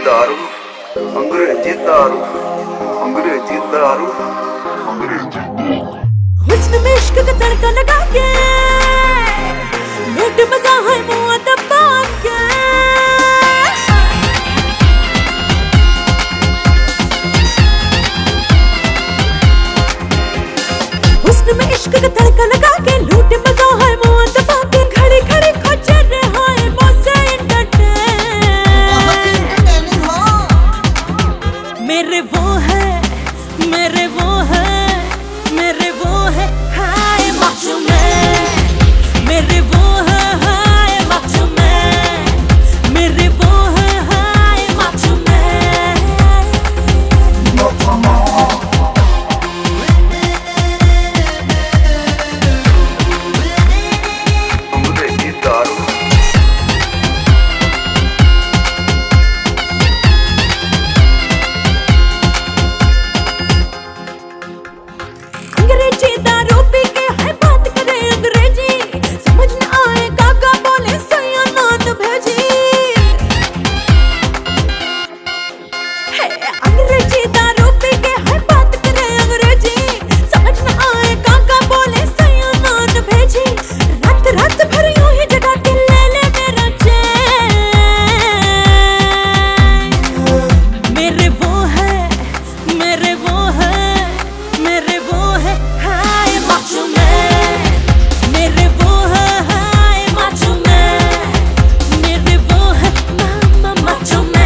दारू, अंग्रेजी दारू, अंग्रेजी दारू, अंग्रेजी दारू। हुस्न में इश्क का तड़का लगा के लूट मजा है मुँह दबा के। हुस्न में इश्क का तड़का लगा के लूट मजा है मुँह दबा के। खड़ी खड़ी खोचर रहा है मुझसे मेरे वो है, मेरे वो है, मेरे वो है हाय माचो मैं, मेरे वो है हाय माचो मैं, मेरे वो है हाय माचो मैं। अंग्रेजी दारू। अंग्रेजी दारू पी के है बात करे अंग्रेजी, समझ न आए काका बोले सैया नान भेजी। है अंग्रेजी दारू पी के है बात करे अंग्रेजी, समझ न आए काका बोले सैया नान भेजी। रात रात भर यूं ही जगा के ले ले मेरा चैन। मेरे वो है, मेरे वो है, मेरे वो है हाय माचो मैं, मेरे वो है हाय माचो मैं, मेरे वो है मामा माचो मैं।